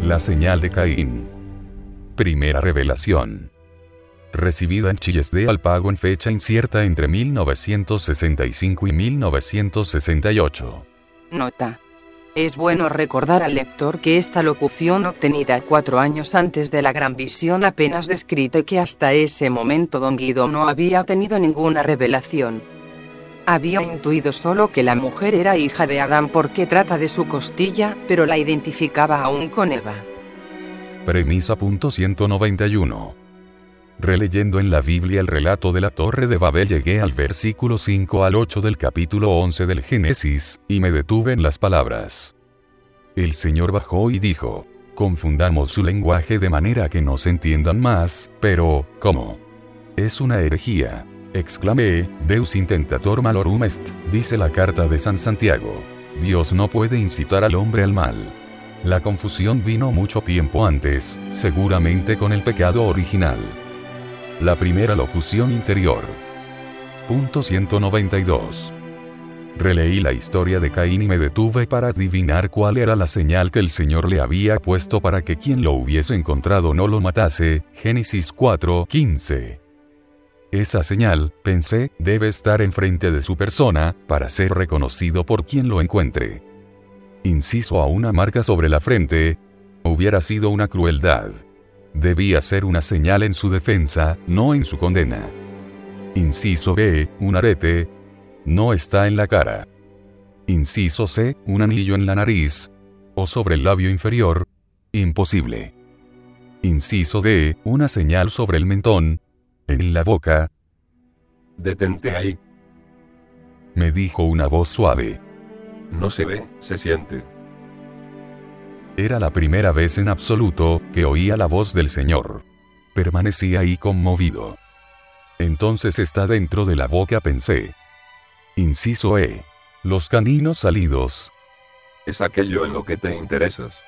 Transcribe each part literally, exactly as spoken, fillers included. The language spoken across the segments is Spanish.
La señal de Caín. Primera revelación. Recibida en Chilles de Alpago en fecha incierta entre mil novecientos sesenta y cinco y mil novecientos sesenta y ocho. Nota. Es bueno recordar al lector que esta locución obtenida cuatro años antes de la gran visión apenas descrita y que hasta ese momento don Guido no había tenido ninguna revelación. Había intuido solo que la mujer era hija de Adán porque trata de su costilla, pero la identificaba aún con Eva. Premisa punto ciento noventa y uno. Releyendo en la Biblia el relato de la Torre de Babel llegué al versículo cinco al ocho del capítulo once del Génesis, y me detuve en las palabras. El Señor bajó y dijo, confundamos su lenguaje de manera que no se entiendan más, pero, ¿cómo? Es una herejía, exclamé, Deus intentator malorum est, dice la carta de San Santiago. Dios no puede incitar al hombre al mal. La confusión vino mucho tiempo antes, seguramente con el pecado original. La primera locución interior. Punto ciento noventa y dos. Releí la historia de Caín y me detuve para adivinar cuál era la señal que el Señor le había puesto para que quien lo hubiese encontrado no lo matase. Génesis cuatro quince. Esa señal, pensé, debe estar enfrente de su persona, para ser reconocido por quien lo encuentre. Inciso A, una marca sobre la frente. Hubiera sido una crueldad. Debía ser una señal en su defensa, no en su condena. Inciso B, un arete. No está en la cara. Inciso C, un anillo en la nariz. O sobre el labio inferior. Imposible. Inciso D, una señal sobre el mentón. En la boca. Detente ahí. Me dijo una voz suave. No se ve, se siente. Era la primera vez en absoluto que oía la voz del Señor. Permanecí ahí conmovido. Entonces está dentro de la boca, pensé. Inciso E. Los caninos salidos. Es aquello en lo que te interesas.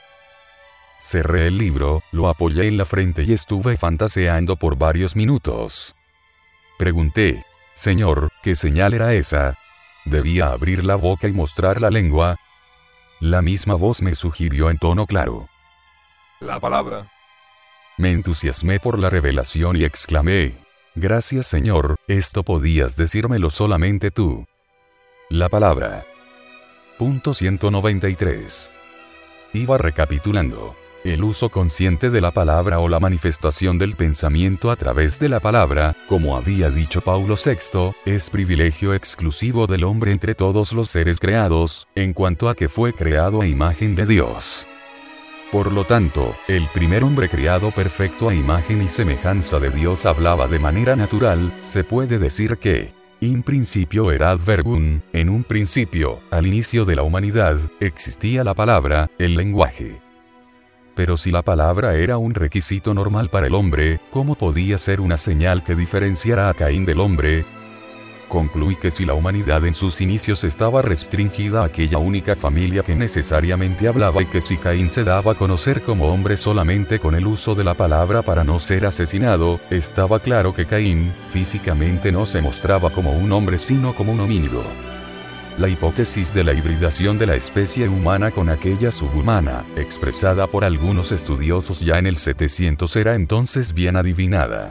Cerré el libro, lo apoyé en la frente y estuve fantaseando por varios minutos. Pregunté, Señor, ¿qué señal era esa? ¿Debía abrir la boca y mostrar la lengua? La misma voz me sugirió en tono claro. La palabra. Me entusiasmé por la revelación y exclamé, gracias Señor, esto podías decírmelo solamente tú. La palabra. Punto ciento noventa y tres. Iba recapitulando. El uso consciente de la palabra o la manifestación del pensamiento a través de la palabra, como había dicho Paulo sexto, es privilegio exclusivo del hombre entre todos los seres creados, en cuanto a que fue creado a imagen de Dios. Por lo tanto, el primer hombre creado perfecto a imagen y semejanza de Dios hablaba de manera natural, se puede decir que, in principio erat verbum, en un principio, al inicio de la humanidad, existía la palabra, el lenguaje. Pero si la palabra era un requisito normal para el hombre, ¿cómo podía ser una señal que diferenciara a Caín del hombre? Concluí que si la humanidad en sus inicios estaba restringida a aquella única familia que necesariamente hablaba y que si Caín se daba a conocer como hombre solamente con el uso de la palabra para no ser asesinado, estaba claro que Caín, físicamente no se mostraba como un hombre sino como un homínido. La hipótesis de la hibridación de la especie humana con aquella subhumana, expresada por algunos estudiosos ya en el setecientos, era entonces bien adivinada.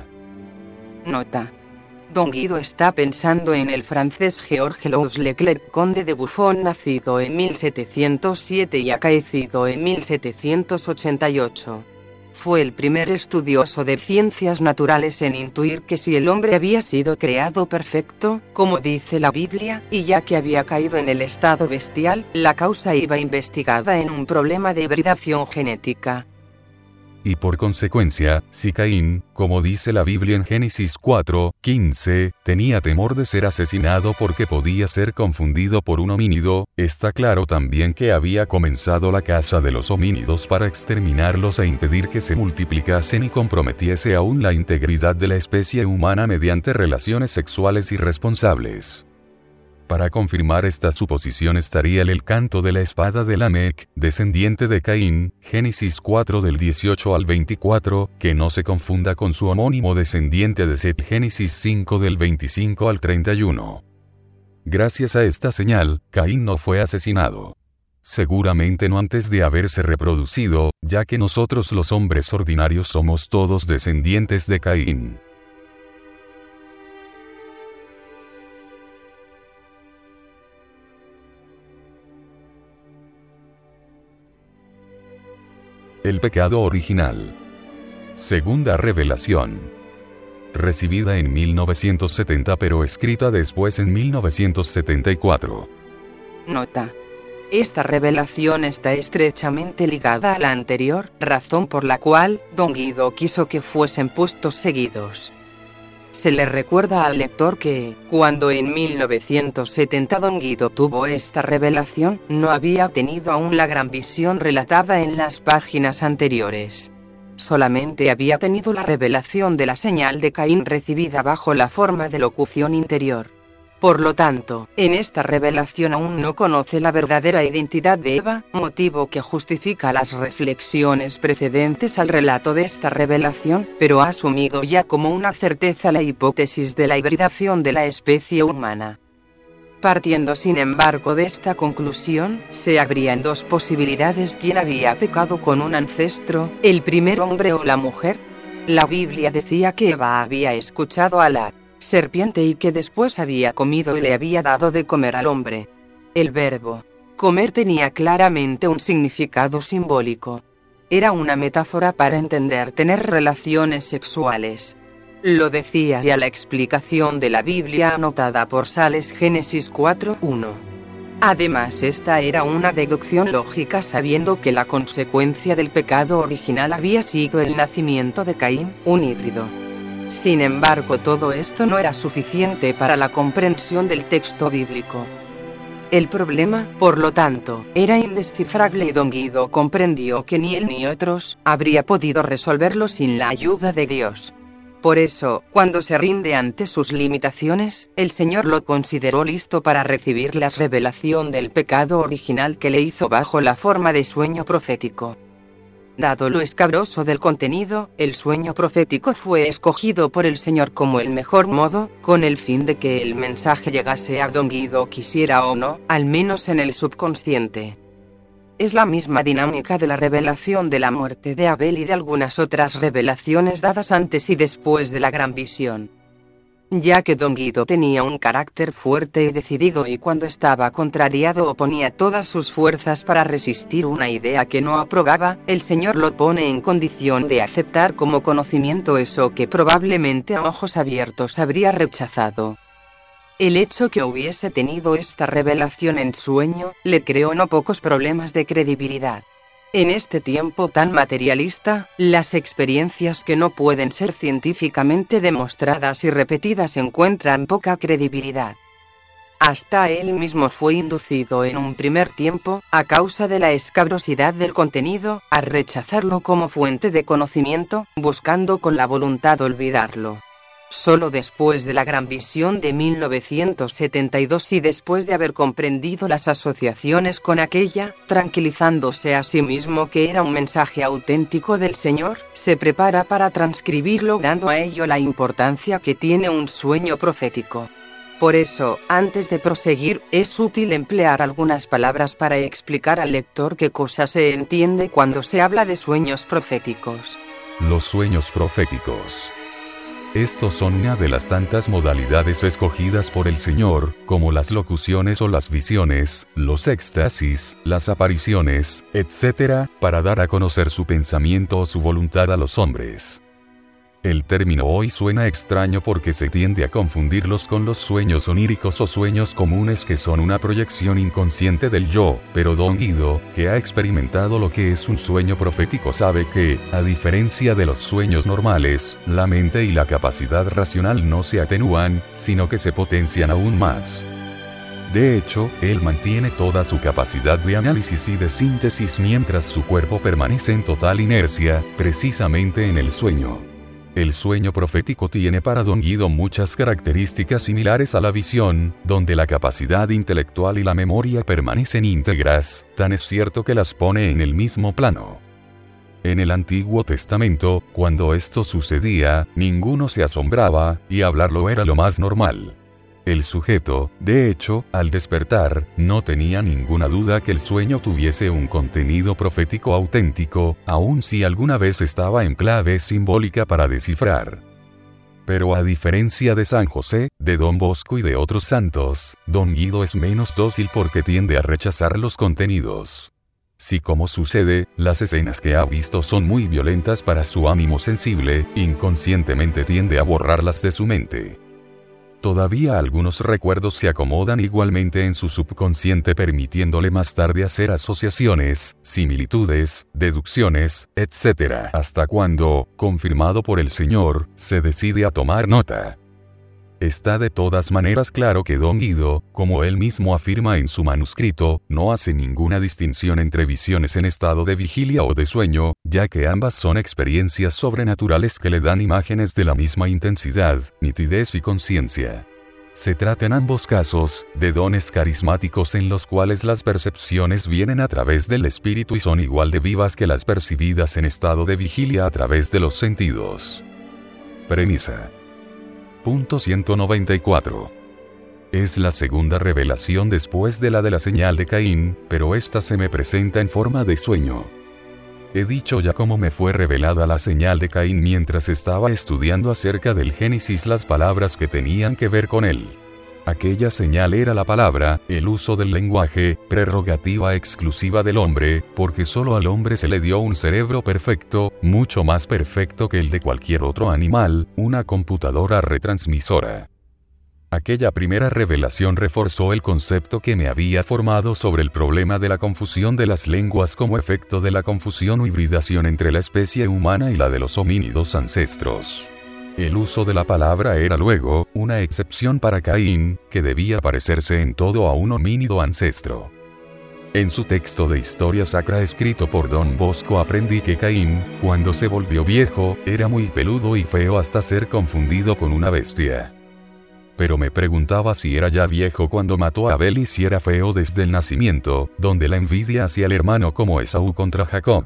Nota. Don Guido está pensando en el francés Georges Louis Leclerc, conde de Buffon, nacido en mil setecientos siete y acaecido en mil setecientos ochenta y ocho. Fue el primer estudioso de ciencias naturales en intuir que si el hombre había sido creado perfecto, como dice la Biblia, y ya que había caído en el estado bestial, la causa iba investigada en un problema de hibridación genética. Y por consecuencia, si Caín, como dice la Biblia en Génesis cuatro quince, tenía temor de ser asesinado porque podía ser confundido por un homínido, está claro también que había comenzado la caza de los homínidos para exterminarlos e impedir que se multiplicasen y comprometiese aún la integridad de la especie humana mediante relaciones sexuales irresponsables. Para confirmar esta suposición estaría el, el canto de la espada de Lamec, descendiente de Caín, Génesis cuatro del dieciocho al veinticuatro, que no se confunda con su homónimo descendiente de Set, Génesis cinco del veinticinco al treinta y uno. Gracias a esta señal, Caín no fue asesinado. seguramente no antes de haberse reproducido, ya que nosotros los hombres ordinarios somos todos descendientes de Caín. El pecado original. Segunda revelación. Recibida en mil novecientos setenta pero escrita después en mil novecientos setenta y cuatro. Nota. Esta revelación está estrechamente ligada a la anterior, razón por la cual Don Guido quiso que fuesen puestos seguidos. Se le recuerda al lector que, cuando en mil novecientos setenta Don Guido tuvo esta revelación, no había tenido aún la gran visión relatada en las páginas anteriores. Solamente había tenido la revelación de la señal de Caín recibida bajo la forma de locución interior. Por lo tanto, en esta revelación aún no conoce la verdadera identidad de Eva, motivo que justifica las reflexiones precedentes al relato de esta revelación, pero ha asumido ya como una certeza la hipótesis de la hibridación de la especie humana. Partiendo sin embargo de esta conclusión, se abrían dos posibilidades: quién había pecado con un ancestro, el primer hombre o la mujer. La Biblia decía que Eva había escuchado a la serpiente y que después había comido y le había dado de comer al hombre. El verbo comer tenía claramente un significado simbólico. Era una metáfora para entender tener relaciones sexuales. Lo decía ya la explicación de la Biblia anotada por Sales Génesis cuatro uno. Además, esta era una deducción lógica sabiendo que la consecuencia del pecado original había sido el nacimiento de Caín, un híbrido. Sin embargo, todo esto no era suficiente para la comprensión del texto bíblico. El problema, por lo tanto, era indescifrable y Don Guido comprendió que ni él ni otros habría podido resolverlo sin la ayuda de Dios. Por eso, cuando se rinde ante sus limitaciones, el Señor lo consideró listo para recibir la revelación del pecado original que le hizo bajo la forma de sueño profético. Dado lo escabroso del contenido, el sueño profético fue escogido por el Señor como el mejor modo, con el fin de que el mensaje llegase a Don Guido quisiera o no, al menos en el subconsciente. Es la misma dinámica de la revelación de la muerte de Abel y de algunas otras revelaciones dadas antes y después de la gran visión. Ya que Don Guido tenía un carácter fuerte y decidido y cuando estaba contrariado oponía todas sus fuerzas para resistir una idea que no aprobaba, el Señor lo pone en condición de aceptar como conocimiento eso que probablemente a ojos abiertos habría rechazado. El hecho que hubiese tenido esta revelación en sueño, le creó no pocos problemas de credibilidad. En este tiempo tan materialista, las experiencias que no pueden ser científicamente demostradas y repetidas encuentran poca credibilidad. Hasta él mismo fue inducido en un primer tiempo, a causa de la escabrosidad del contenido, a rechazarlo como fuente de conocimiento, buscando con la voluntad olvidarlo. Solo después de la gran visión de mil novecientos setenta y dos y después de haber comprendido las asociaciones con aquella, tranquilizándose a sí mismo que era un mensaje auténtico del Señor, se prepara para transcribirlo dando a ello la importancia que tiene un sueño profético. Por eso, antes de proseguir, es útil emplear algunas palabras para explicar al lector qué cosa se entiende cuando se habla de sueños proféticos. Los sueños proféticos. Estos son una de las tantas modalidades escogidas por el Señor, como las locuciones o las visiones, los éxtasis, las apariciones, etcétera, para dar a conocer su pensamiento o su voluntad a los hombres. El término hoy suena extraño porque se tiende a confundirlos con los sueños oníricos o sueños comunes que son una proyección inconsciente del yo, pero Don Guido, que ha experimentado lo que es un sueño profético, sabe que, a diferencia de los sueños normales, la mente y la capacidad racional no se atenúan, sino que se potencian aún más. De hecho, él mantiene toda su capacidad de análisis y de síntesis mientras su cuerpo permanece en total inercia, precisamente en el sueño. El sueño profético tiene para Don Guido muchas características similares a la visión, donde la capacidad intelectual y la memoria permanecen íntegras, tan es cierto que las pone en el mismo plano. En el Antiguo Testamento, cuando esto sucedía, ninguno se asombraba, y hablarlo era lo más normal. El sujeto, de hecho, al despertar, no tenía ninguna duda que el sueño tuviese un contenido profético auténtico, aun si alguna vez estaba en clave simbólica para descifrar. Pero a diferencia de San José, de Don Bosco y de otros santos, Don Guido es menos dócil porque tiende a rechazar los contenidos. Si, como sucede, las escenas que ha visto son muy violentas para su ánimo sensible, inconscientemente tiende a borrarlas de su mente. Todavía algunos recuerdos se acomodan igualmente en su subconsciente, permitiéndole más tarde hacer asociaciones, similitudes, deducciones, etcétera, hasta cuando, confirmado por el Señor, se decide a tomar nota. Está de todas maneras claro que Don Guido, como él mismo afirma en su manuscrito, no hace ninguna distinción entre visiones en estado de vigilia o de sueño, ya que ambas son experiencias sobrenaturales que le dan imágenes de la misma intensidad, nitidez y conciencia. Se trata en ambos casos, de dones carismáticos en los cuales las percepciones vienen a través del espíritu y son igual de vivas que las percibidas en estado de vigilia a través de los sentidos. Premisa. Punto ciento noventa y cuatro. Es la segunda revelación después de la de la señal de Caín, pero esta se me presenta en forma de sueño. He dicho ya cómo me fue revelada la señal de Caín mientras estaba estudiando acerca del Génesis las palabras que tenían que ver con él. Aquella señal era la palabra, el uso del lenguaje, prerrogativa exclusiva del hombre, porque solo al hombre se le dio un cerebro perfecto, mucho más perfecto que el de cualquier otro animal, una computadora retransmisora. Aquella primera revelación reforzó el concepto que me había formado sobre el problema de la confusión de las lenguas como efecto de la confusión o hibridación entre la especie humana y la de los homínidos ancestros. El uso de la palabra era luego, una excepción para Caín, que debía parecerse en todo a un homínido ancestro. En su texto de historia sacra escrito por Don Bosco aprendí que Caín, cuando se volvió viejo, era muy peludo y feo hasta ser confundido con una bestia. Pero me preguntaba si era ya viejo cuando mató a Abel y si era feo desde el nacimiento, donde la envidia hacia el hermano como Esaú contra Jacob.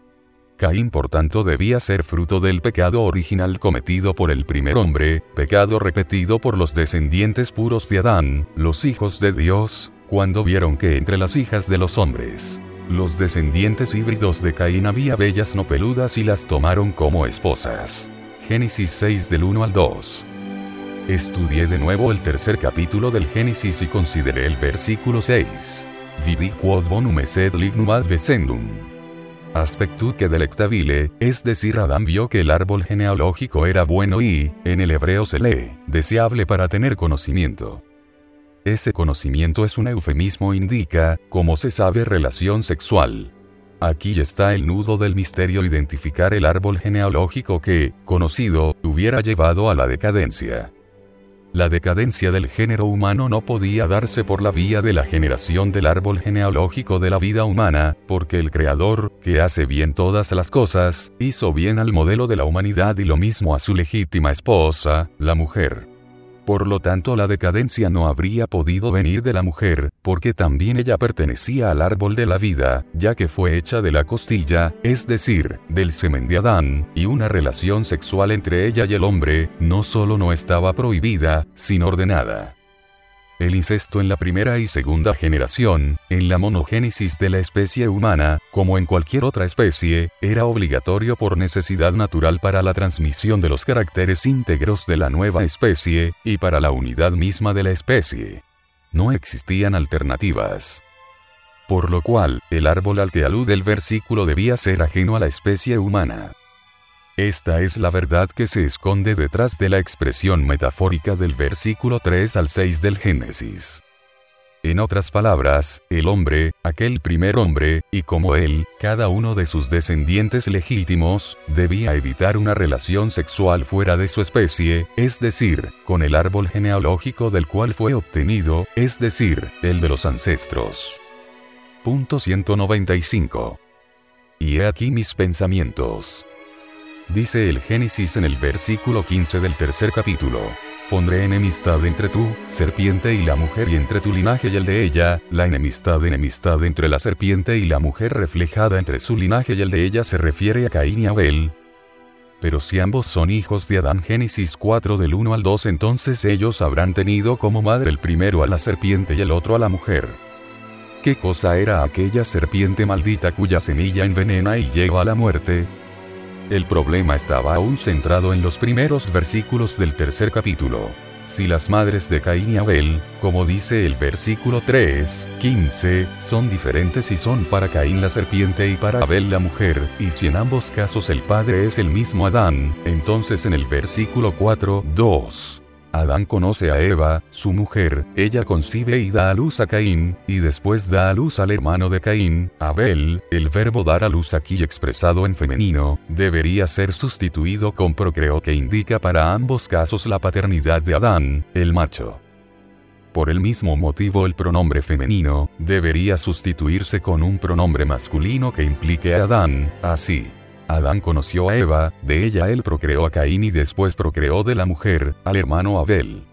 Caín por tanto debía ser fruto del pecado original cometido por el primer hombre, pecado repetido por los descendientes puros de Adán, los hijos de Dios, cuando vieron que entre las hijas de los hombres, los descendientes híbridos de Caín había bellas no peludas y las tomaron como esposas. Génesis seis del uno al dos. Estudié de nuevo el tercer capítulo del Génesis y consideré el versículo seis. Vivid quod bonum sed lignum advesendum. Aspectu que delectabile, es decir, Adán vio que el árbol genealógico era bueno y, en el hebreo se lee, deseable para tener conocimiento. Ese conocimiento es un eufemismo, indica, como se sabe, relación sexual. Aquí está el nudo del misterio: identificar el árbol genealógico que, conocido, hubiera llevado a la decadencia. La decadencia del género humano no podía darse por la vía de la generación del árbol genealógico de la vida humana, porque el Creador, que hace bien todas las cosas, hizo bien al modelo de la humanidad y lo mismo a su legítima esposa, la mujer. Por lo tanto, la decadencia no habría podido venir de la mujer, porque también ella pertenecía al árbol de la vida, ya que fue hecha de la costilla, es decir, del semen de Adán, y una relación sexual entre ella y el hombre, no solo no estaba prohibida, sino ordenada. El incesto en la primera y segunda generación, en la monogénesis de la especie humana, como en cualquier otra especie, era obligatorio por necesidad natural para la transmisión de los caracteres íntegros de la nueva especie, y para la unidad misma de la especie. No existían alternativas. Por lo cual, el árbol al que alude el versículo debía ser ajeno a la especie humana. Esta es la verdad que se esconde detrás de la expresión metafórica del versículo tres al seis del Génesis. En otras palabras, el hombre, aquel primer hombre, y como él, cada uno de sus descendientes legítimos, debía evitar una relación sexual fuera de su especie, es decir, con el árbol genealógico del cual fue obtenido, es decir, el de los ancestros. Punto ciento noventa y cinco. Y he aquí mis pensamientos. Dice el Génesis en el versículo quince del tercer capítulo: pondré enemistad entre tú, serpiente, y la mujer, y entre tu linaje y el de ella. La enemistad, enemistad entre la serpiente y la mujer reflejada entre su linaje y el de ella se refiere a Caín y Abel. Pero si ambos son hijos de Adán, Génesis cuatro del uno al dos, entonces ellos habrán tenido como madre el primero a la serpiente y el otro a la mujer. ¿Qué cosa era aquella serpiente maldita cuya semilla envenena y lleva a la muerte? El problema estaba aún centrado en los primeros versículos del tercer capítulo. Si las madres de Caín y Abel, como dice el versículo tres, quince, son diferentes y son para Caín la serpiente y para Abel la mujer, y si en ambos casos el padre es el mismo Adán, entonces en el versículo cuatro, dos, Adán conoce a Eva, su mujer, ella concibe y da a luz a Caín, y después da a luz al hermano de Caín, Abel. El verbo dar a luz aquí expresado en femenino, debería ser sustituido con procreó, que indica para ambos casos la paternidad de Adán, el macho. Por el mismo motivo el pronombre femenino, debería sustituirse con un pronombre masculino que implique a Adán, así. Adán conoció a Eva, de ella él procreó a Caín y después procreó de la mujer, al hermano Abel.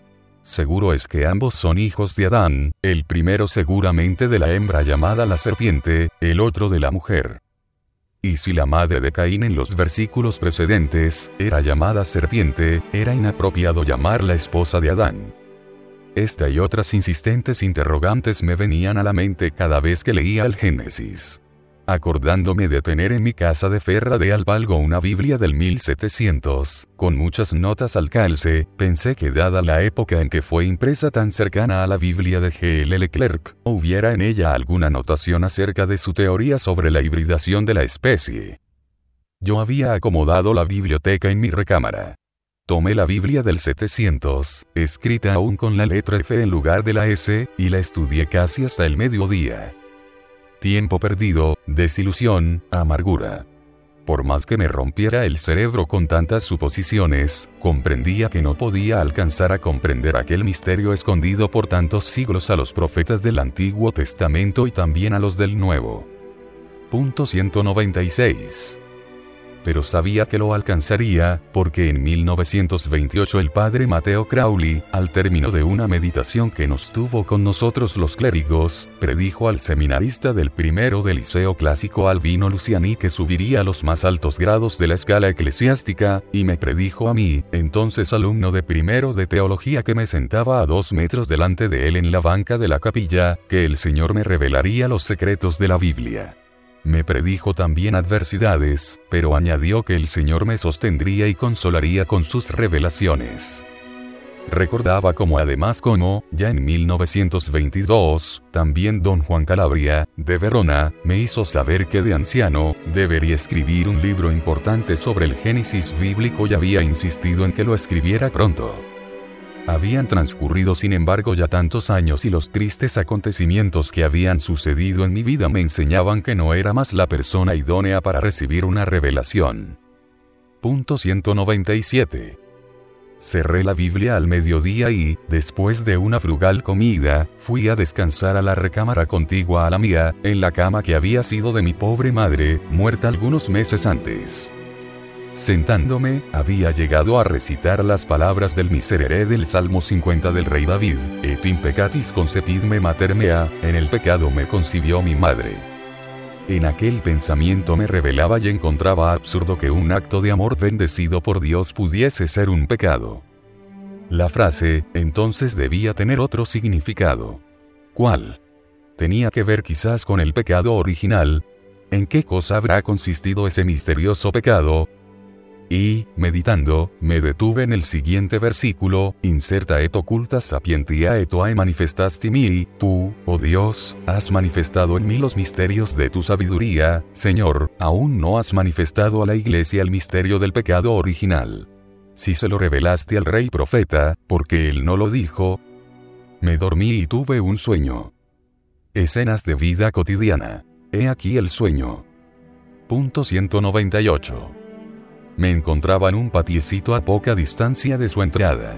Seguro es que ambos son hijos de Adán, el primero seguramente de la hembra llamada la serpiente, el otro de la mujer. Y si la madre de Caín en los versículos precedentes era llamada serpiente, era inapropiado llamarla esposa de Adán. Esta y otras insistentes interrogantes me venían a la mente cada vez que leía el Génesis. Acordándome de tener en mi casa de Ferra de Albalgo una Biblia del mil setecientos, con muchas notas al calce, pensé que dada la época en que fue impresa tan cercana a la Biblia de G L Leclerc, hubiera en ella alguna anotación acerca de su teoría sobre la hibridación de la especie. Yo había acomodado la biblioteca en mi recámara. Tomé la Biblia del setecientos, escrita aún con la letra F en lugar de la S, y la estudié casi hasta el mediodía. Tiempo perdido, desilusión, amargura. Por más que me rompiera el cerebro con tantas suposiciones, comprendía que no podía alcanzar a comprender aquel misterio escondido por tantos siglos a los profetas del Antiguo Testamento y también a los del Nuevo. Punto ciento noventa y seis. Pero sabía que lo alcanzaría, porque en mil novecientos veintiocho el padre Mateo Crowley, al término de una meditación que nos tuvo con nosotros los clérigos, predijo al seminarista del primero del Liceo Clásico Albino Luciani que subiría a los más altos grados de la escala eclesiástica, y me predijo a mí, entonces alumno de primero de teología que me sentaba a dos metros delante de él en la banca de la capilla, que el Señor me revelaría los secretos de la Biblia. Me predijo también adversidades, pero añadió que el Señor me sostendría y consolaría con sus revelaciones. Recordaba como además como, ya en mil novecientos veintidós, también don Juan Calabria, de Verona, me hizo saber que de anciano, debería escribir un libro importante sobre el Génesis bíblico y había insistido en que lo escribiera pronto. Habían transcurrido sin embargo ya tantos años y los tristes acontecimientos que habían sucedido en mi vida me enseñaban que no era más la persona idónea para recibir una revelación. Punto ciento noventa y siete. Cerré la Biblia al mediodía y, después de una frugal comida, fui a descansar a la recámara contigua a la mía, en la cama que había sido de mi pobre madre, muerta algunos meses antes. Sentándome, había llegado a recitar las palabras del miserere del Salmo cincuenta del rey David, et in peccatis concepidme mater mea, en el pecado me concibió mi madre. En aquel pensamiento me revelaba y encontraba absurdo que un acto de amor bendecido por Dios pudiese ser un pecado. La frase, entonces debía tener otro significado. ¿Cuál? Tenía que ver quizás con el pecado original. ¿En qué cosa habrá consistido ese misterioso pecado? Y, meditando, me detuve en el siguiente versículo, inserta et occulta sapientia et oae manifestasti mihi, tú, oh Dios, has manifestado en mí los misterios de tu sabiduría, Señor, aún no has manifestado a la Iglesia el misterio del pecado original. Si se lo revelaste al rey profeta, porque él no lo dijo. Me dormí y tuve un sueño. Escenas de vida cotidiana. He aquí el sueño. Punto ciento noventa y ocho. Me encontraba en un patiecito a poca distancia de su entrada.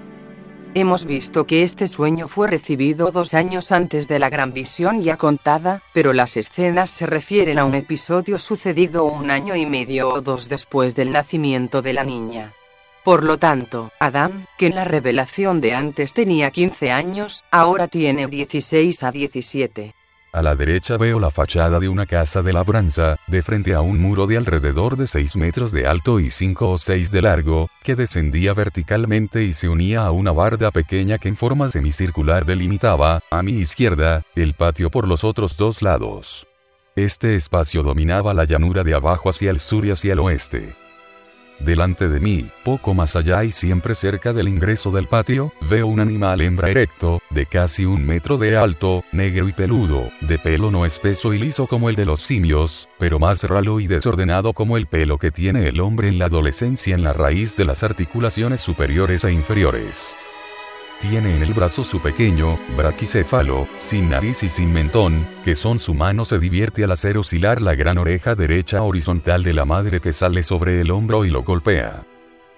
Hemos visto que este sueño fue recibido dos años antes de la gran visión ya contada, pero las escenas se refieren a un episodio sucedido un año y medio o dos después del nacimiento de la niña. Por lo tanto, Adán, que en la revelación de antes tenía quince años, ahora tiene dieciséis a diecisiete. A la derecha veo la fachada de una casa de labranza, de frente a un muro de alrededor de seis metros de alto y cinco o seis de largo, que descendía verticalmente y se unía a una barda pequeña que en forma semicircular delimitaba, a mi izquierda, el patio por los otros dos lados. Este espacio dominaba la llanura de abajo hacia el sur y hacia el oeste. Delante de mí, poco más allá y siempre cerca del ingreso del patio, veo un animal hembra erecto, de casi un metro de alto, negro y peludo, de pelo no espeso y liso como el de los simios, pero más ralo y desordenado como el pelo que tiene el hombre en la adolescencia en la raíz de las articulaciones superiores e inferiores. Tiene en el brazo su pequeño, braquicéfalo, sin nariz y sin mentón, que son su mano se divierte al hacer oscilar la gran oreja derecha horizontal de la madre que sale sobre el hombro y lo golpea.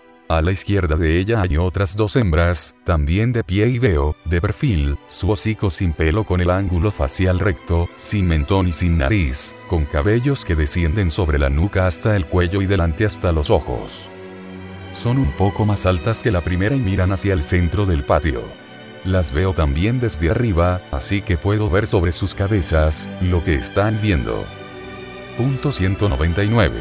A la izquierda de ella hay otras dos hembras, también de pie y veo, de perfil, su hocico sin pelo con el ángulo facial recto, sin mentón y sin nariz, con cabellos que descienden sobre la nuca hasta el cuello y delante hasta los ojos. Son un poco más altas que la primera y miran hacia el centro del patio. Las veo también desde arriba, así que puedo ver sobre sus cabezas lo que están viendo. Punto ciento noventa y nueve.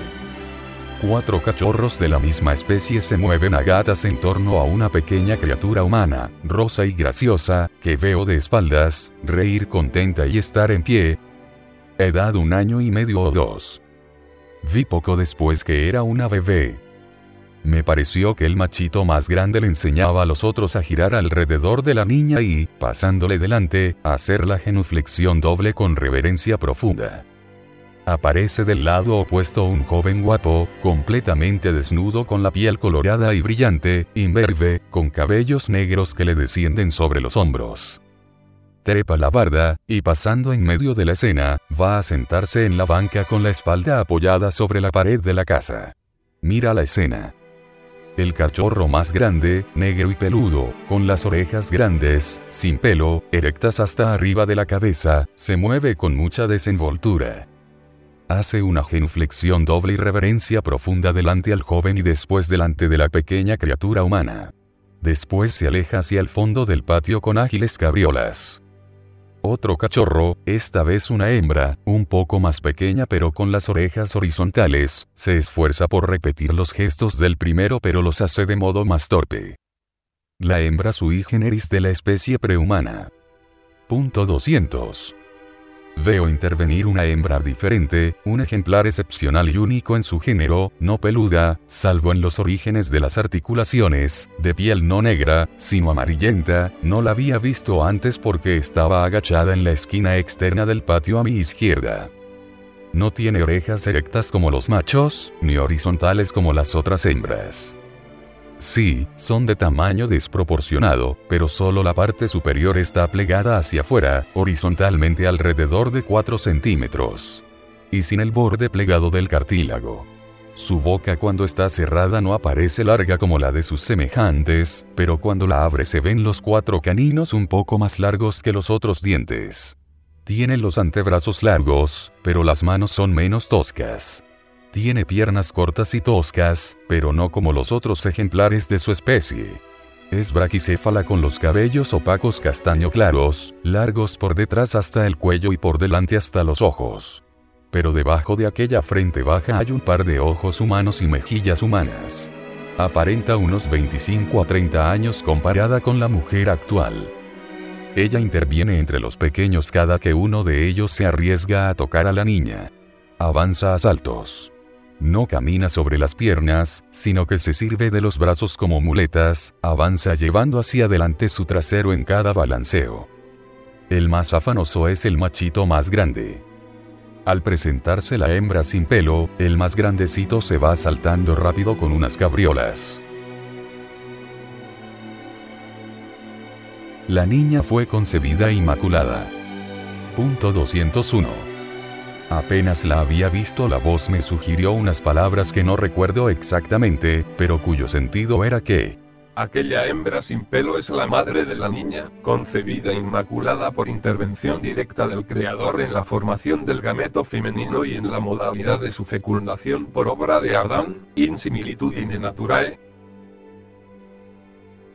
Cuatro cachorros de la misma especie se mueven a gatas en torno a una pequeña criatura humana, rosa y graciosa, que veo de espaldas, reír contenta y estar en pie. Edad un año y medio o dos. Vi poco después que era una bebé. Me pareció que el machito más grande le enseñaba a los otros a girar alrededor de la niña y, pasándole delante, a hacer la genuflexión doble con reverencia profunda. Aparece del lado opuesto un joven guapo, completamente desnudo con la piel colorada y brillante, imberbe, con cabellos negros que le descienden sobre los hombros. Trepa la barda, y pasando en medio de la escena, va a sentarse en la banca con la espalda apoyada sobre la pared de la casa. Mira la escena. El cachorro más grande, negro y peludo, con las orejas grandes, sin pelo, erectas hasta arriba de la cabeza, se mueve con mucha desenvoltura. Hace una genuflexión doble y reverencia profunda delante al joven y después delante de la pequeña criatura humana. Después se aleja hacia el fondo del patio con ágiles cabriolas. Otro cachorro, esta vez una hembra, un poco más pequeña pero con las orejas horizontales, se esfuerza por repetir los gestos del primero pero los hace de modo más torpe. La hembra sui generis de la especie prehumana. Punto doscientos. Veo intervenir una hembra diferente, un ejemplar excepcional y único en su género, no peluda, salvo en los orígenes de las articulaciones, de piel no negra, sino amarillenta, no la había visto antes porque estaba agachada en la esquina externa del patio a mi izquierda. No tiene orejas erectas como los machos, ni horizontales como las otras hembras. Sí, son de tamaño desproporcionado, pero solo la parte superior está plegada hacia afuera, horizontalmente alrededor de cuatro centímetros. Y sin el borde plegado del cartílago. Su boca cuando está cerrada no aparece larga como la de sus semejantes, pero cuando la abre se ven los cuatro caninos un poco más largos que los otros dientes. Tiene los antebrazos largos, pero las manos son menos toscas. Tiene piernas cortas y toscas, pero no como los otros ejemplares de su especie. Es braquicéfala con los cabellos opacos castaño claros, largos por detrás hasta el cuello y por delante hasta los ojos. Pero debajo de aquella frente baja hay un par de ojos humanos y mejillas humanas. Aparenta unos veinticinco a treinta años comparada con la mujer actual. Ella interviene entre los pequeños cada que uno de ellos se arriesga a tocar a la niña. Avanza a saltos. No camina sobre las piernas, sino que se sirve de los brazos como muletas, avanza llevando hacia adelante su trasero en cada balanceo. El más afanoso es el machito más grande. Al presentarse la hembra sin pelo, el más grandecito se va saltando rápido con unas cabriolas. La niña fue concebida inmaculada. Punto doscientos uno. Apenas la había visto, la voz me sugirió unas palabras que no recuerdo exactamente, pero cuyo sentido era que aquella hembra sin pelo es la madre de la niña, concebida inmaculada por intervención directa del Creador en la formación del gameto femenino y en la modalidad de su fecundación por obra de Adán, in similitudine naturae.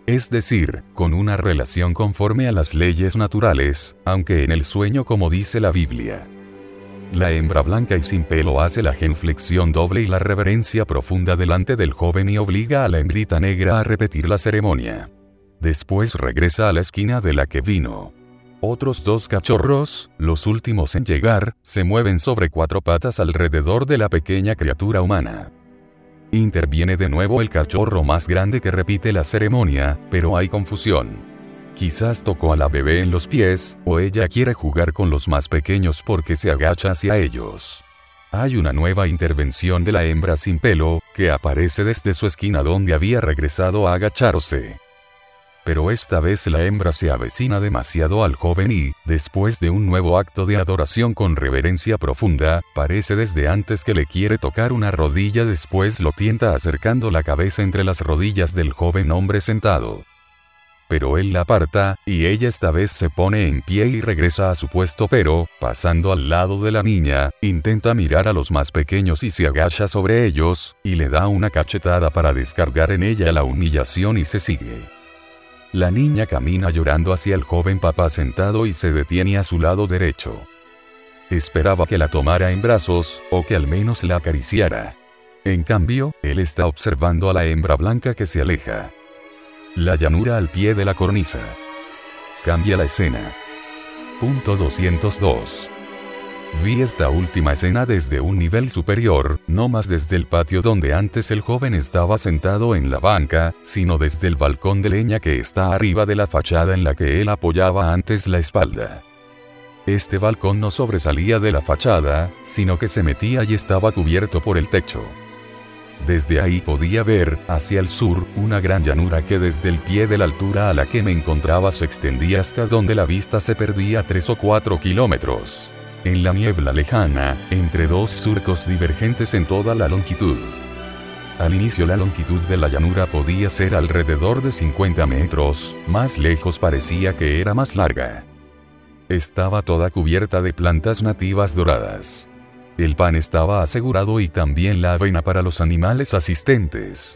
Es decir, con una relación conforme a las leyes naturales, aunque en el sueño como dice la Biblia. La hembra blanca y sin pelo hace la genuflexión doble y la reverencia profunda delante del joven y obliga a la hembrita negra a repetir la ceremonia. Después regresa a la esquina de la que vino. Otros dos cachorros, los últimos en llegar, se mueven sobre cuatro patas alrededor de la pequeña criatura humana. Interviene de nuevo el cachorro más grande que repite la ceremonia, pero hay confusión. Quizás tocó a la bebé en los pies, o ella quiere jugar con los más pequeños porque se agacha hacia ellos. Hay una nueva intervención de la hembra sin pelo, que aparece desde su esquina donde había regresado a agacharse. Pero esta vez la hembra se avecina demasiado al joven y, después de un nuevo acto de adoración con reverencia profunda, parece desde antes que le quiere tocar una rodilla, después lo tienta acercando la cabeza entre las rodillas del joven hombre sentado. Pero él la aparta, y ella esta vez se pone en pie y regresa a su puesto, pero, pasando al lado de la niña, intenta mirar a los más pequeños y se agacha sobre ellos, y le da una cachetada para descargar en ella la humillación y se sigue. La niña camina llorando hacia el joven papá sentado y se detiene a su lado derecho. Esperaba que la tomara en brazos, o que al menos la acariciara. En cambio, él está observando a la hembra blanca que se aleja. La llanura al pie de la cornisa. Cambia la escena. Punto doscientos dos. Vi esta última escena desde un nivel superior, no más desde el patio donde antes el joven estaba sentado en la banca, sino desde el balcón de leña que está arriba de la fachada en la que él apoyaba antes la espalda. Este balcón no sobresalía de la fachada, sino que se metía y estaba cubierto por el techo. Desde ahí podía ver, hacia el sur, una gran llanura que desde el pie de la altura a la que me encontraba se extendía hasta donde la vista se perdía tres o cuatro kilómetros. En la niebla lejana, entre dos surcos divergentes en toda la longitud. Al inicio la longitud de la llanura podía ser alrededor de cincuenta metros, más lejos parecía que era más larga. Estaba toda cubierta de plantas nativas doradas. El pan estaba asegurado y también la avena para los animales asistentes.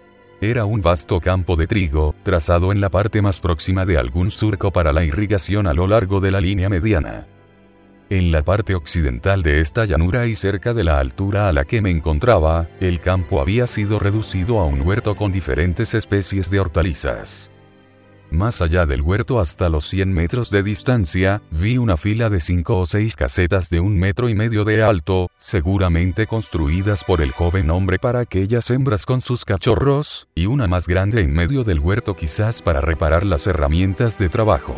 Era un vasto campo de trigo, trazado en la parte más próxima de algún surco para la irrigación a lo largo de la línea mediana. En la parte occidental de esta llanura y cerca de la altura a la que me encontraba, el campo había sido reducido a un huerto con diferentes especies de hortalizas. Más allá del huerto hasta los cien metros de distancia, vi una fila de cinco o seis casetas de un metro y medio de alto, seguramente construidas por el joven hombre para aquellas hembras con sus cachorros, y una más grande en medio del huerto quizás para reparar las herramientas de trabajo.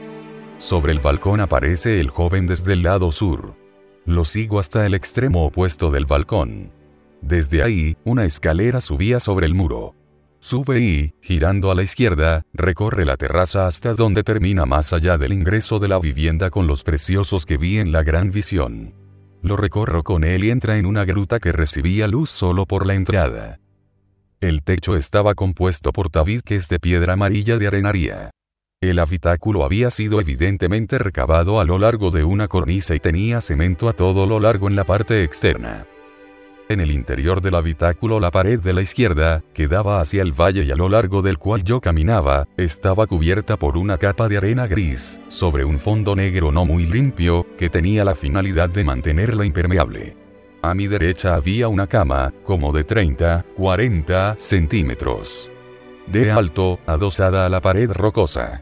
Sobre el balcón aparece el joven desde el lado sur. Lo sigo hasta el extremo opuesto del balcón. Desde ahí, una escalera subía sobre el muro. Sube y, girando a la izquierda, recorre la terraza hasta donde termina más allá del ingreso de la vivienda con los preciosos que vi en la gran visión. Lo recorro con él y entra en una gruta que recibía luz solo por la entrada. El techo estaba compuesto por tabiques de piedra amarilla de arenaria. El habitáculo había sido evidentemente recavado a lo largo de una cornisa y tenía cemento a todo lo largo en la parte externa. En el interior del habitáculo la pared de la izquierda, que daba hacia el valle y a lo largo del cual yo caminaba, estaba cubierta por una capa de arena gris, sobre un fondo negro no muy limpio, que tenía la finalidad de mantenerla impermeable. A mi derecha había una cama, como de treinta, cuarenta centímetros de alto, adosada a la pared rocosa.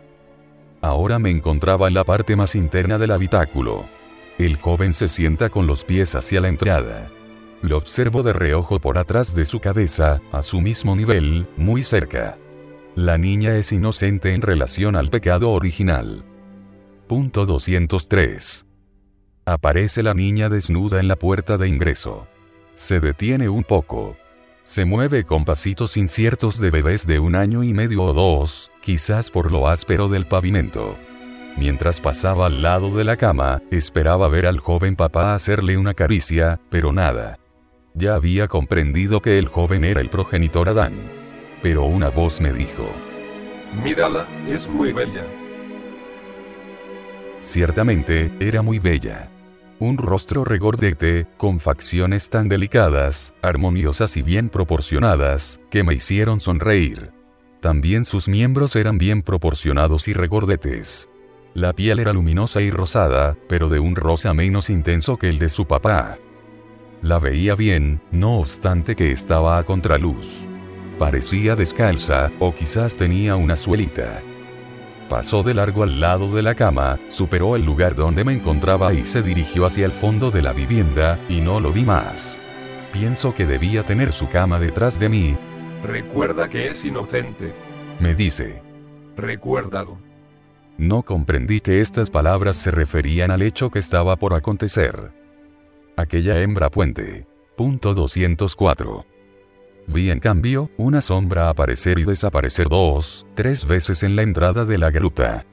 Ahora me encontraba en la parte más interna del habitáculo. El joven se sienta con los pies hacia la entrada. Lo observo de reojo por atrás de su cabeza, a su mismo nivel, muy cerca. La niña es inocente en relación al pecado original. Punto doscientos tres. Aparece la niña desnuda en la puerta de ingreso. Se detiene un poco. Se mueve con pasitos inciertos de bebés de un año y medio o dos, quizás por lo áspero del pavimento. Mientras pasaba al lado de la cama, esperaba ver al joven papá hacerle una caricia, pero nada. Ya había comprendido que el joven era el progenitor Adán. Pero una voz me dijo: Mírala, es muy bella. Ciertamente, era muy bella. Un rostro regordete, con facciones tan delicadas, armoniosas y bien proporcionadas, que me hicieron sonreír. También sus miembros eran bien proporcionados y regordetes. La piel era luminosa y rosada, pero de un rosa menos intenso que el de su papá. La veía bien, no obstante que estaba a contraluz. Parecía descalza, o quizás tenía una suelita. Pasó de largo al lado de la cama, superó el lugar donde me encontraba y se dirigió hacia el fondo de la vivienda, y no lo vi más. Pienso que debía tener su cama detrás de mí. Recuerda que es inocente. Me dice. Recuérdalo. No comprendí que estas palabras se referían al hecho que estaba por acontecer. Aquella hembra puente. Punto doscientos cuatro. Vi en cambio, una sombra aparecer y desaparecer dos, tres veces en la entrada de la gruta.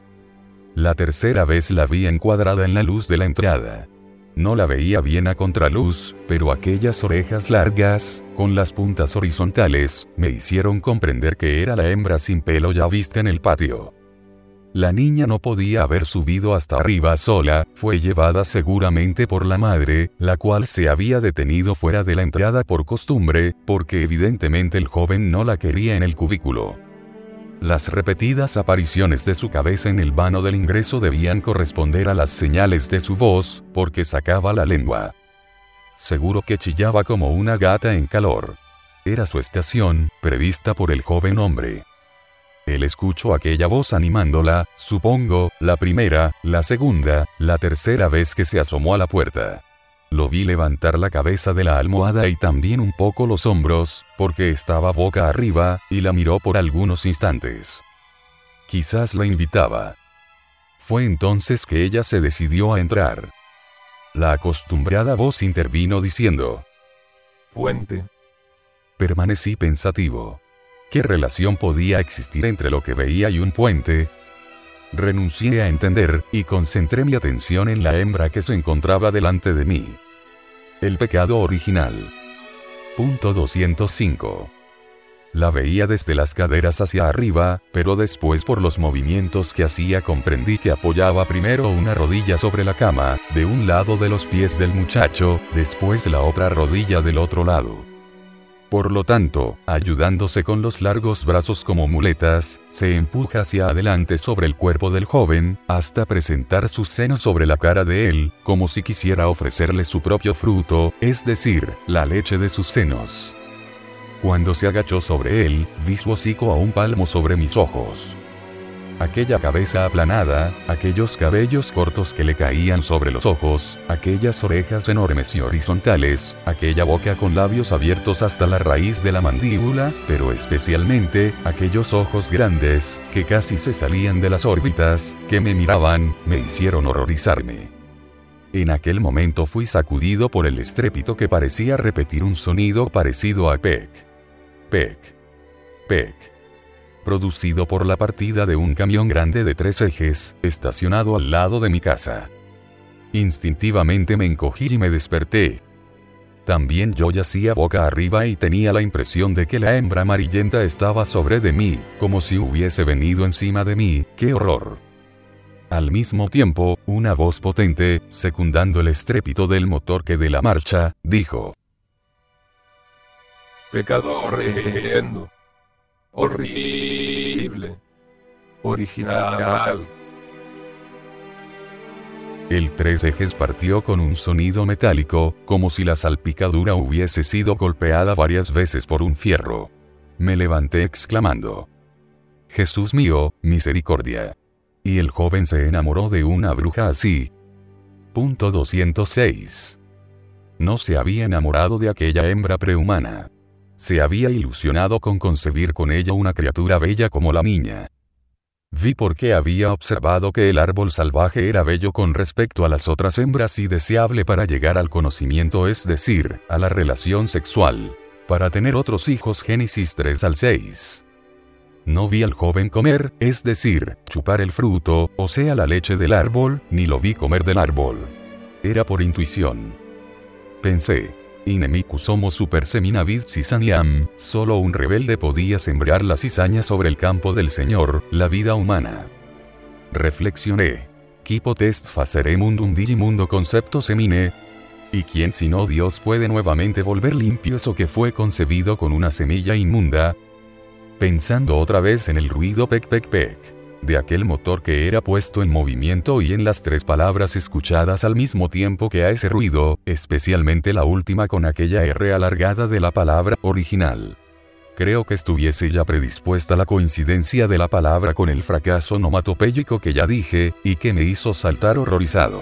La tercera vez la vi encuadrada en la luz de la entrada. No la veía bien a contraluz, pero aquellas orejas largas, con las puntas horizontales, me hicieron comprender que era la hembra sin pelo ya vista en el patio. La niña no podía haber subido hasta arriba sola, fue llevada seguramente por la madre, la cual se había detenido fuera de la entrada por costumbre, porque evidentemente el joven no la quería en el cubículo. Las repetidas apariciones de su cabeza en el vano del ingreso debían corresponder a las señales de su voz, porque sacaba la lengua. Seguro que chillaba como una gata en calor. Era su estación, prevista por el joven hombre. Él escuchó aquella voz animándola, supongo, la primera, la segunda, la tercera vez que se asomó a la puerta. Lo vi levantar la cabeza de la almohada y también un poco los hombros, porque estaba boca arriba, y la miró por algunos instantes. Quizás la invitaba. Fue entonces que ella se decidió a entrar. La acostumbrada voz intervino diciendo: Puente. Permanecí pensativo. ¿Qué relación podía existir entre lo que veía y un puente? Renuncié a entender, y concentré mi atención en la hembra que se encontraba delante de mí. El pecado original. Punto doscientos cinco. La veía desde las caderas hacia arriba, pero después por los movimientos que hacía comprendí que apoyaba primero una rodilla sobre la cama, de un lado de los pies del muchacho, después la otra rodilla del otro lado. Por lo tanto, ayudándose con los largos brazos como muletas, se empuja hacia adelante sobre el cuerpo del joven, hasta presentar sus senos sobre la cara de él, como si quisiera ofrecerle su propio fruto, es decir, la leche de sus senos. Cuando se agachó sobre él, vi su hocico a un palmo sobre mis ojos. Aquella cabeza aplanada, aquellos cabellos cortos que le caían sobre los ojos, aquellas orejas enormes y horizontales, aquella boca con labios abiertos hasta la raíz de la mandíbula, pero especialmente, aquellos ojos grandes, que casi se salían de las órbitas, que me miraban, me hicieron horrorizarme. En aquel momento fui sacudido por el estrépito que parecía repetir un sonido parecido a pec, pec, pec, producido por la partida de un camión grande de tres ejes, estacionado al lado de mi casa. Instintivamente me encogí y me desperté. También yo yacía boca arriba y tenía la impresión de que la hembra amarillenta estaba sobre de mí, como si hubiese venido encima de mí. ¡Qué horror! Al mismo tiempo, una voz potente, secundando el estrépito del motor que de la marcha, dijo: Pecado horrendo. Horrible. Original. El tres ejes partió con un sonido metálico, como si la salpicadura hubiese sido golpeada varias veces por un fierro. Me levanté exclamando: Jesús mío, misericordia. Y el joven se enamoró de una bruja así. Punto doscientos seis. No se había enamorado de aquella hembra prehumana. Se había ilusionado con concebir con ella una criatura bella como la niña. Vi por qué había observado que el árbol salvaje era bello con respecto a las otras hembras y deseable para llegar al conocimiento, es decir, a la relación sexual. Para tener otros hijos. Génesis tres al seis. No vi al joven comer, es decir, chupar el fruto, o sea la leche del árbol, ni lo vi comer del árbol. Era por intuición. Pensé: Inemicus homo super seminavid cisaniam, solo un rebelde podía sembrar la cizaña sobre el campo del Señor, la vida humana. Reflexioné: Qui potest facere mundum digimundo concepto semine? ¿Y quién sino Dios puede nuevamente volver limpio eso que fue concebido con una semilla inmunda? pensando otra vez en el ruido pec pec pec de aquel motor que era puesto en movimiento y en las tres palabras escuchadas al mismo tiempo que a ese ruido, especialmente la última con aquella R alargada de la palabra original. Creo que estuviese ya predispuesta la coincidencia de la palabra con el fracaso onomatopéyico que ya dije, y que me hizo saltar horrorizado.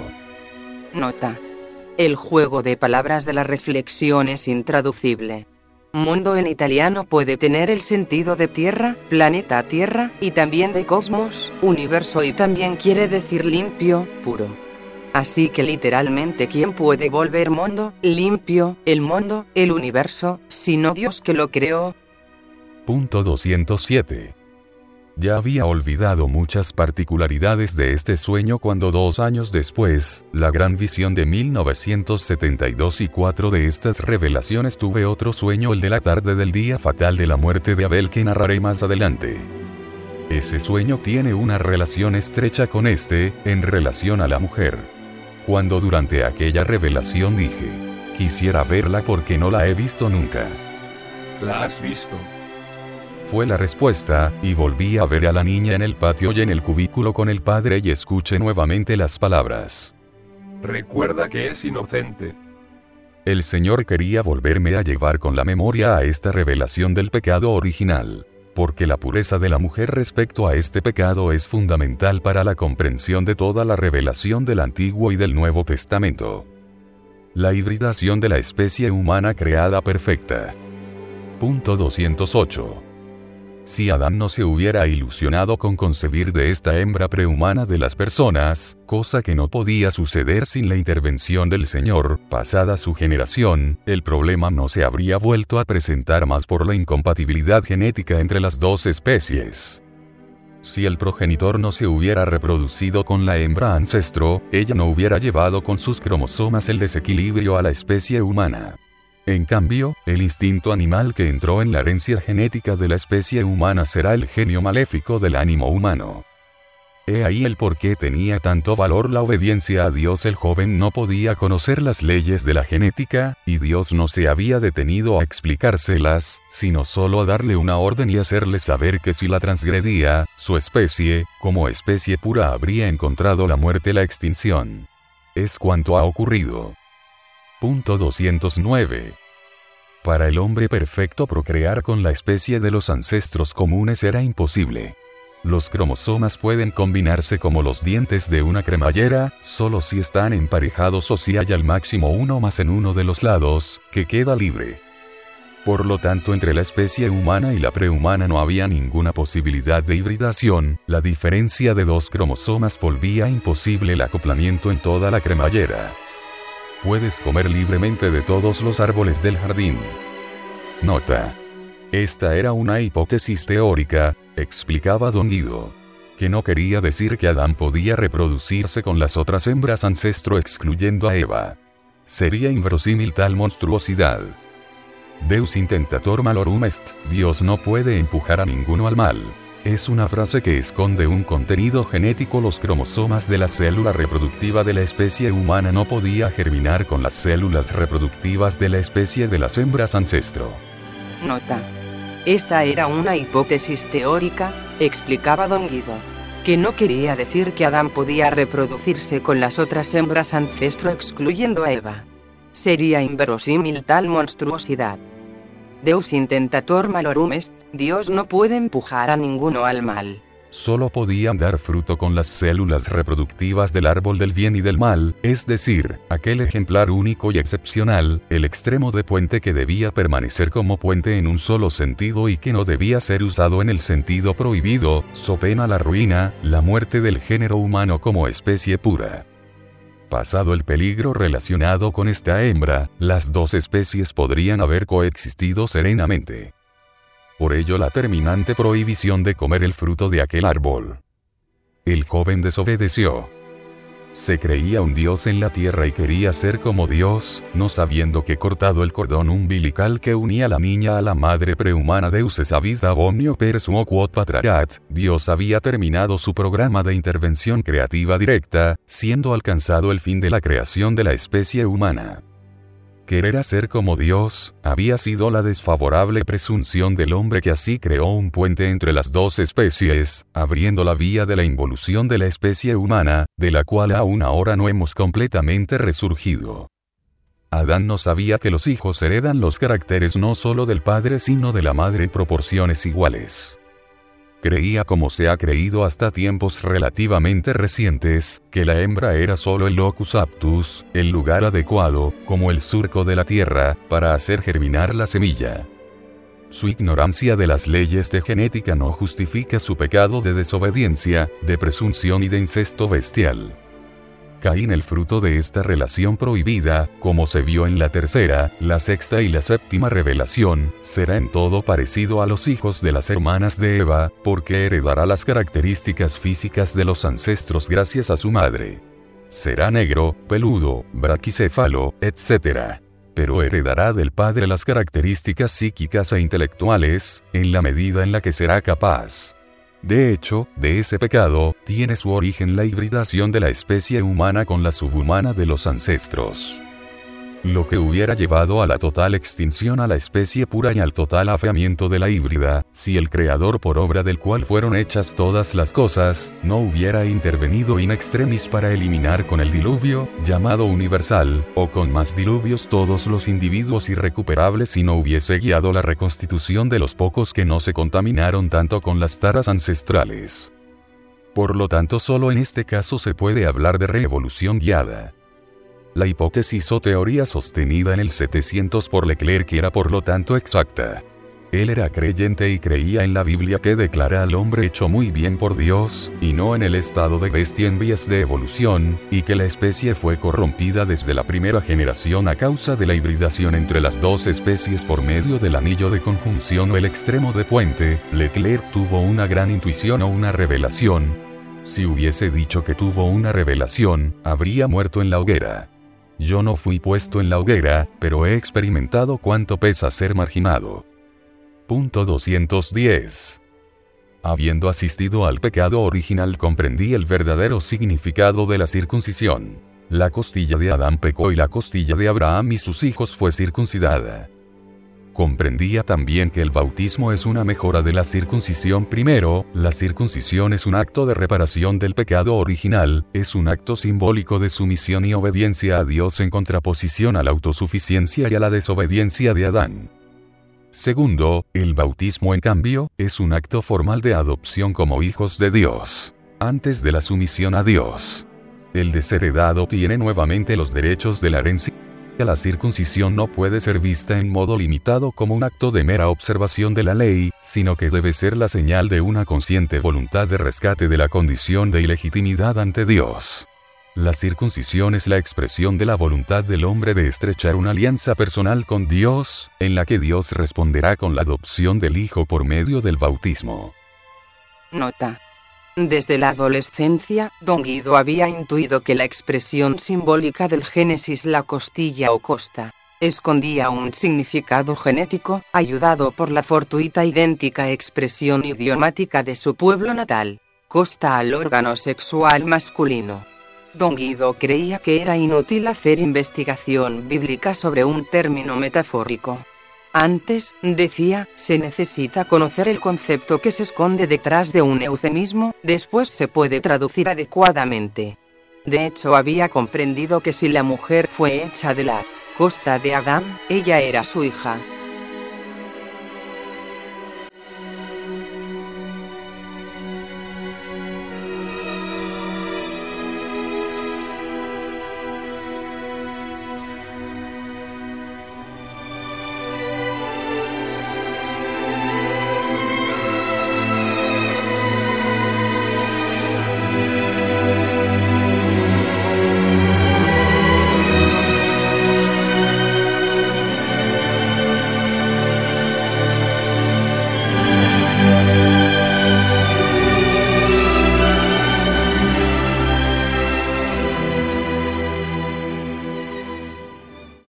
Nota. El juego de palabras de la reflexión es intraducible. Mundo en italiano puede tener el sentido de tierra, planeta Tierra, y también de cosmos, universo, y también quiere decir limpio, puro. Así que literalmente, ¿quién puede volver mundo, limpio, el mundo, el universo, sino Dios que lo creó? Punto doscientos siete. Ya había olvidado muchas particularidades de este sueño cuando dos años después, la gran visión de mil novecientos setenta y dos y cuatro de estas revelaciones tuve otro sueño, el de la tarde del día fatal de la muerte de Abel, que narraré más adelante. Ese sueño tiene una relación estrecha con este, en relación a la mujer. Cuando durante aquella revelación dije, quisiera verla porque no la he visto nunca. ¿La has visto? Fue la respuesta, y volví a ver a la niña en el patio y en el cubículo con el padre y escuché nuevamente las palabras. Recuerda que es inocente. El Señor quería volverme a llevar con la memoria a esta revelación del pecado original, porque la pureza de la mujer respecto a este pecado es fundamental para la comprensión de toda la revelación del Antiguo y del Nuevo Testamento. La hibridación de la especie humana creada perfecta. Punto doscientos ocho. Si Adán no se hubiera ilusionado con concebir de esta hembra prehumana de las personas, cosa que no podía suceder sin la intervención del Señor, pasada su generación, el problema no se habría vuelto a presentar más por la incompatibilidad genética entre las dos especies. Si el progenitor no se hubiera reproducido con la hembra ancestro, ella no hubiera llevado con sus cromosomas el desequilibrio a la especie humana. En cambio, el instinto animal que entró en la herencia genética de la especie humana será el genio maléfico del ánimo humano. He ahí el por qué tenía tanto valor la obediencia a Dios. El joven no podía conocer las leyes de la genética, y Dios no se había detenido a explicárselas, sino solo a darle una orden y hacerle saber que si la transgredía, su especie, como especie pura, habría encontrado la muerte, la extinción. Es cuanto ha ocurrido. Punto doscientos nueve. Para el hombre perfecto procrear con la especie de los ancestros comunes era imposible. Los cromosomas pueden combinarse como los dientes de una cremallera, solo si están emparejados o si hay al máximo uno más en uno de los lados, que queda libre. Por lo tanto, entre la especie humana y la prehumana no había ninguna posibilidad de hibridación. La diferencia de dos cromosomas volvía imposible el acoplamiento en toda la cremallera. Puedes comer libremente de todos los árboles del jardín. Nota. Esta era una hipótesis teórica, explicaba Don Guido, que no quería decir que Adán podía reproducirse con las otras hembras ancestro excluyendo a Eva. Sería inverosímil tal monstruosidad. Deus intentator malorum est, Dios no puede empujar a ninguno al mal. Es una frase que esconde un contenido genético. Los cromosomas de la célula reproductiva de la especie humana no podía germinar con las células reproductivas de la especie de las hembras ancestro. Nota. Esta era una hipótesis teórica, explicaba Don Guido, que no quería decir que Adán podía reproducirse con las otras hembras ancestro excluyendo a Eva. Sería inverosímil tal monstruosidad. Deus intentator malorum est, Dios no puede empujar a ninguno al mal. Solo podían dar fruto con las células reproductivas del árbol del bien y del mal, es decir, aquel ejemplar único y excepcional, el extremo de puente que debía permanecer como puente en un solo sentido y que no debía ser usado en el sentido prohibido, so pena la ruina, la muerte del género humano como especie pura. Pasado el peligro relacionado con esta hembra, las dos especies podrían haber coexistido serenamente. Por ello la terminante prohibición de comer el fruto de aquel árbol. El joven desobedeció. Se creía un dios en la tierra y quería ser como Dios, no sabiendo que cortado el cordón umbilical que unía a la niña a la madre prehumana Deus es habit ab omnio per suo quod patragat, Dios había terminado su programa de intervención creativa directa, siendo alcanzado el fin de la creación de la especie humana. Querer hacer como Dios, había sido la desfavorable presunción del hombre que así creó un puente entre las dos especies, abriendo la vía de la involución de la especie humana, de la cual aún ahora no hemos completamente resurgido. Adán no sabía que los hijos heredan los caracteres no solo del padre sino de la madre en proporciones iguales. Creía, como se ha creído hasta tiempos relativamente recientes, que la hembra era solo el locus aptus, el lugar adecuado, como el surco de la tierra, para hacer germinar la semilla. Su ignorancia de las leyes de genética no justifica su pecado de desobediencia, de presunción y de incesto bestial. Caín, el fruto de esta relación prohibida, como se vio en la tercera, la sexta y la séptima revelación, será en todo parecido a los hijos de las hermanas de Eva, porque heredará las características físicas de los ancestros gracias a su madre. Será negro, peludo, braquicéfalo, etcétera. Pero heredará del padre las características psíquicas e intelectuales, en la medida en la que será capaz. De hecho, de ese pecado, tiene su origen la hibridación de la especie humana con la subhumana de los ancestros. Lo que hubiera llevado a la total extinción a la especie pura y al total afeamiento de la híbrida, si el Creador por obra del cual fueron hechas todas las cosas, no hubiera intervenido in extremis para eliminar con el diluvio, llamado universal, o con más diluvios todos los individuos irrecuperables y no hubiese guiado la reconstitución de los pocos que no se contaminaron tanto con las taras ancestrales. Por lo tanto, solo en este caso se puede hablar de reevolución guiada. La hipótesis o teoría sostenida en el setecientos por Leclerc era por lo tanto exacta. Él era creyente y creía en la Biblia que declara al hombre hecho muy bien por Dios, y no en el estado de bestia en vías de evolución, y que la especie fue corrompida desde la primera generación a causa de la hibridación entre las dos especies por medio del anillo de conjunción o el extremo de puente. Leclerc tuvo una gran intuición o una revelación. Si hubiese dicho que tuvo una revelación, habría muerto en la hoguera. Yo no fui puesto en la hoguera, pero he experimentado cuánto pesa ser marginado. Punto doscientos diez. Habiendo asistido al pecado original, comprendí el verdadero significado de la circuncisión. La costilla de Adán pecó y la costilla de Abraham y sus hijos fue circuncidada. Comprendía también que el bautismo es una mejora de la circuncisión primero. La circuncisión es un acto de reparación del pecado original, es un acto simbólico de sumisión y obediencia a Dios en contraposición a la autosuficiencia y a la desobediencia de Adán. Segundo, el bautismo en cambio, es un acto formal de adopción como hijos de Dios, antes de la sumisión a Dios. El desheredado tiene nuevamente los derechos de la herencia. La circuncisión no puede ser vista en modo limitado como un acto de mera observación de la ley, sino que debe ser la señal de una consciente voluntad de rescate de la condición de ilegitimidad ante Dios. La circuncisión es la expresión de la voluntad del hombre de estrechar una alianza personal con Dios, en la que Dios responderá con la adopción del Hijo por medio del bautismo. Nota. Desde la adolescencia, Don Guido había intuido que la expresión simbólica del Génesis, la costilla o costa, escondía un significado genético, ayudado por la fortuita idéntica expresión idiomática de su pueblo natal, costa al órgano sexual masculino. Don Guido creía que era inútil hacer investigación bíblica sobre un término metafórico. Antes, decía, se necesita conocer el concepto que se esconde detrás de un eufemismo, después se puede traducir adecuadamente. De hecho, había comprendido que si la mujer fue hecha de la costa de Adán, ella era su hija.